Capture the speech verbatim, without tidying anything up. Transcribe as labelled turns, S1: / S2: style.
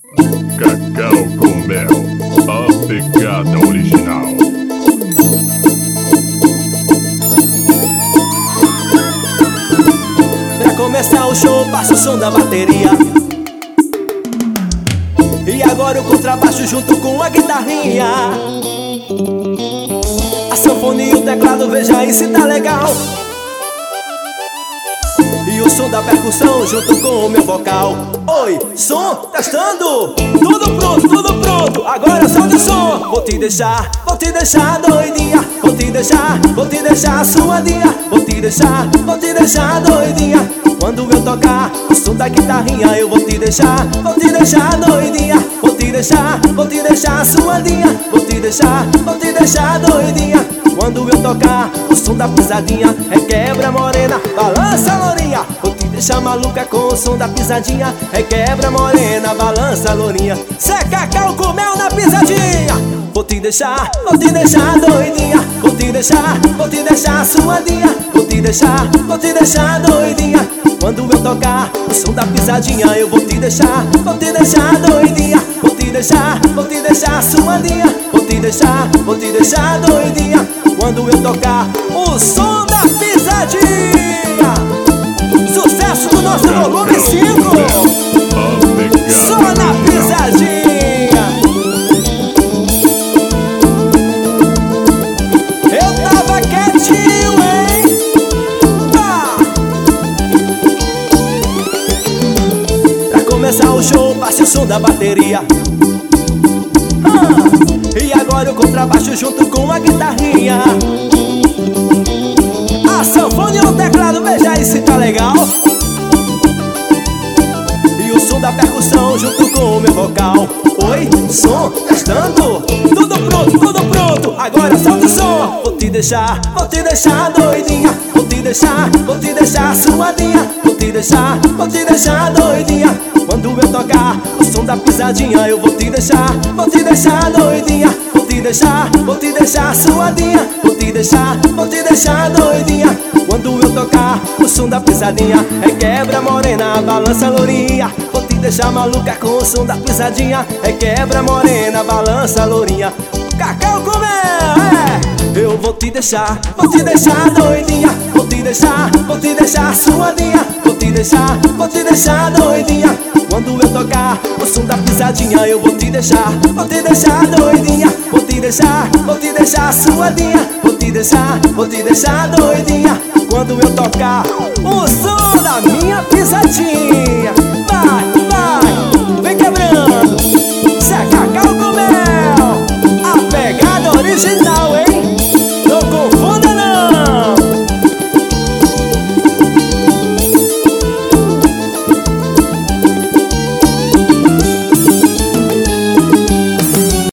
S1: Cacau com mel, a pegada original.
S2: Pra começar o show, passa o som da bateria. E agora o contrabaixo junto com a guitarrinha. A sanfona e o teclado, veja aí se tá legal. E o som da percussão junto com o meu vocal. Oi, som, testando. Tudo pronto, tudo pronto. Agora solta o som. Vou te deixar, vou te deixar doidinha. Vou te deixar, vou te deixar suadinha. Vou te deixar, vou te deixar doidinha. Quando eu tocar o som da guitarrinha, eu vou te deixar, vou te deixar doidinha. Vou te deixar, vou te deixar suadinha. Vou te deixar, vou te deixar doidinha. Quando eu tocar o som da pisadinha, é quebra morena, balança lourinha. Vou te deixar maluca com o som da pisadinha, é quebra morena, balança lourinha. Cê é cacau com mel na pisadinha. Vou te deixar, vou te deixar doidinha. Vou te deixar, vou te deixar suadinha. Vou te deixar, vou te deixar doidinha. Quando eu tocar o som da pisadinha, eu vou te deixar, vou te deixar doidinha. Vou te deixar, vou te deixar suadinha. Vou te deixar, vou te deixar doidinha. Quando eu tocar o som da pisadinha. Sucesso do nosso volume cinco. Só na pisadinha. Eu tava quietinho, hein? Pá! Pra começar o show, passe o som da bateria. ah. E agora o contrabaixo junto com a guitarrinha. A sanfona e o teclado, veja aí se tá legal. E o som da percussão junto com o meu vocal. Oi, som, testando. Tudo pronto, tudo pronto. Agora solta o som. Vou te deixar, vou te deixar doidinha. Vou te deixar, vou te deixar suadinha. Vou te deixar, vou te deixar doidinha. Quando eu tocar o som da pisadinha, eu vou te deixar, vou te deixar doidinha. Vou te deixar, vou te deixar suadinha. Vou te deixar, vou te deixar doidinha. Quando eu tocar o som da pisadinha, é quebra morena, balança lourinha. Vou te deixar maluca com o som da pisadinha, é quebra morena, balança lourinha. Cacau com mel, é! Eu vou te deixar, vou te deixar doidinha. Vou te deixar, vou te deixar suadinha. Vou te deixar, vou te deixar doidinha. Quando eu tocar o som da pisadinha, eu vou te deixar, vou te deixar doidinha. Vou te deixar, vou te deixar suadinha. Vou te deixar, vou te deixar doidinha. Quando eu tocar o som da minha pisadinha.